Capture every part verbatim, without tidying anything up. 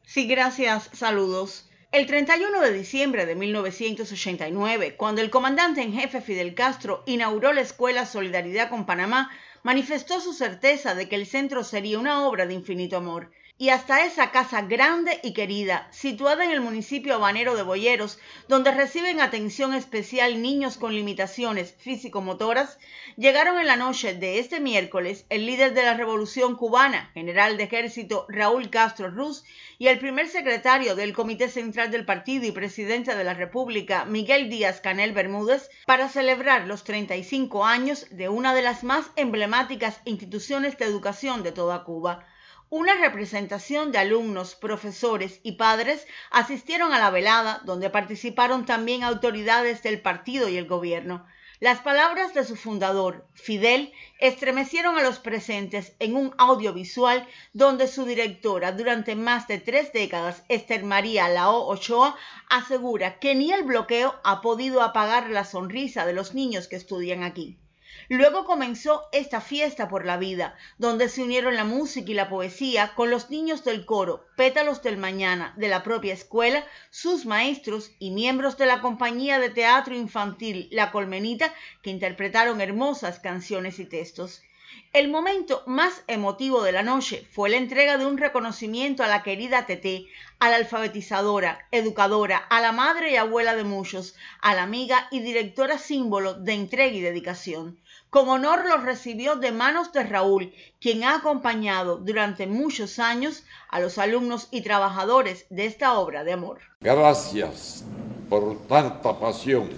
Sí, gracias. Saludos. El treinta y uno de diciembre de mil novecientos ochenta y nueve, cuando el comandante en jefe Fidel Castro inauguró la Escuela Solidaridad con Panamá, manifestó su certeza de que el centro sería una obra de infinito amor. Y hasta esa casa grande y querida, situada en el municipio habanero de Boyeros, donde reciben atención especial niños con limitaciones físico-motoras, llegaron en la noche de este miércoles el líder de la Revolución Cubana, general de ejército Raúl Castro Ruz, y el primer secretario del Comité Central del Partido y presidente de la República, Miguel Díaz-Canel Bermúdez, para celebrar los treinta y cinco años de una de las más emblemáticas instituciones de educación de toda Cuba. Una representación de alumnos, profesores y padres asistieron a la velada, donde participaron también autoridades del partido y el gobierno. Las palabras de su fundador, Fidel, estremecieron a los presentes en un audiovisual donde su directora durante más de tres décadas, Esther María Lao Ochoa, asegura que ni el bloqueo ha podido apagar la sonrisa de los niños que estudian aquí. Luego comenzó esta fiesta por la vida, donde se unieron la música y la poesía con los niños del coro Pétalos del Mañana de la propia escuela, sus maestros y miembros de la compañía de teatro infantil La Colmenita, que interpretaron hermosas canciones y textos. El momento más emotivo de la noche fue la entrega de un reconocimiento a la querida Teté, a la alfabetizadora, educadora, a la madre y abuela de muchos, a la amiga y directora símbolo de entrega y dedicación. Con honor lo recibió de manos de Raúl, quien ha acompañado durante muchos años a los alumnos y trabajadores de esta obra de amor. Gracias por tanta pasión,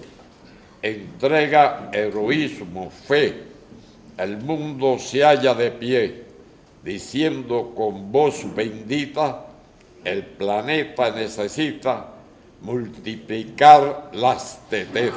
entrega, heroísmo, fe. El mundo se halla de pie, diciendo con voz bendita, el planeta necesita multiplicar las tetés.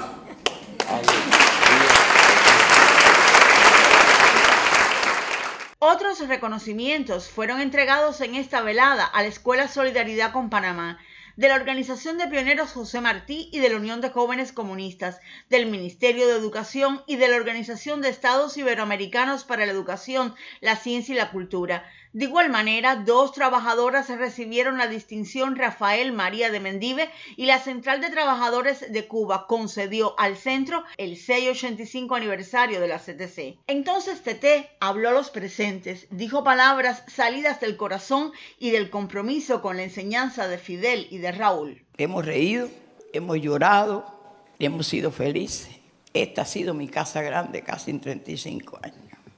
Otros reconocimientos fueron entregados en esta velada a la Escuela Solidaridad con Panamá, de la Organización de Pioneros José Martí y de la Unión de Jóvenes Comunistas, del Ministerio de Educación y de la Organización de Estados Iberoamericanos para la Educación, la Ciencia y la Cultura. De igual manera, dos trabajadoras recibieron la distinción Rafael María de Mendive y la Central de Trabajadores de Cuba concedió al centro el sexto ochenta y cinco aniversario de la C T C. Entonces Teté habló a los presentes, dijo palabras salidas del corazón y del compromiso con la enseñanza de Fidel y de Raúl. Hemos reído, hemos llorado, hemos sido felices. Esta ha sido mi casa grande casi en treinta y cinco años.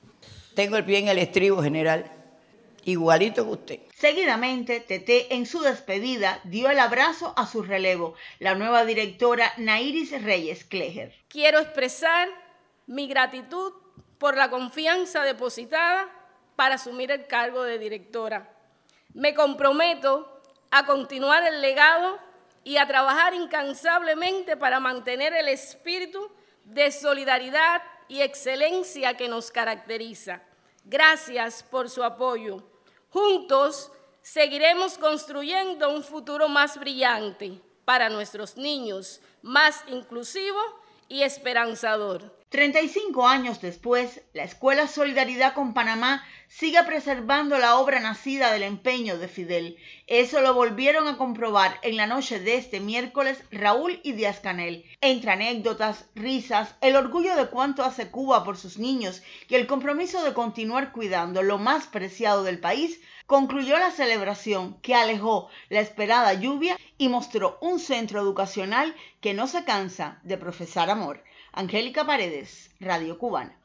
Tengo el pie en el estribo, general. Igualito que usted. Seguidamente, Teté en su despedida dio el abrazo a su relevo, la nueva directora Nairis Reyes Clejer. Quiero expresar mi gratitud por la confianza depositada para asumir el cargo de directora. Me comprometo a continuar el legado y a trabajar incansablemente para mantener el espíritu de solidaridad y excelencia que nos caracteriza. Gracias por su apoyo. Juntos seguiremos construyendo un futuro más brillante para nuestros niños, más inclusivo y esperanzador. treinta y cinco años después, la Escuela Solidaridad con Panamá sigue preservando la obra nacida del empeño de Fidel. Eso lo volvieron a comprobar en la noche de este miércoles Raúl y Díaz-Canel. Entre anécdotas, risas, el orgullo de cuánto hace Cuba por sus niños y el compromiso de continuar cuidando lo más preciado del país, concluyó la celebración que alejó la esperada lluvia y mostró un centro educacional que no se cansa de profesar amor. Angélica Paredes, Radio Cubana.